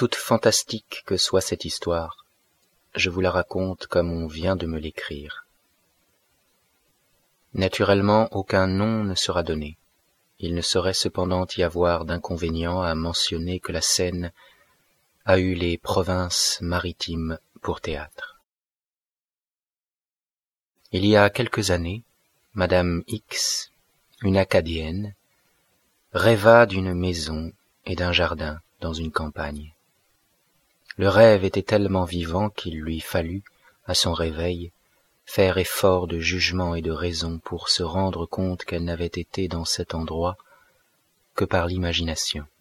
toute fantastique que soit cette histoire, je vous la raconte comme on vient de me l'écrire. Naturellement, aucun nom ne sera donné. Il ne saurait cependant y avoir d'inconvénient à mentionner que la Seine a eu les provinces maritimes pour théâtre. Il y a quelques années, Madame X, une Acadienne, rêva d'une maison et d'un jardin dans une campagne. Le rêve était tellement vivant qu'il lui fallut, à son réveil, faire effort de jugement et de raison pour se rendre compte qu'elle n'avait été dans cet endroit que par l'imagination.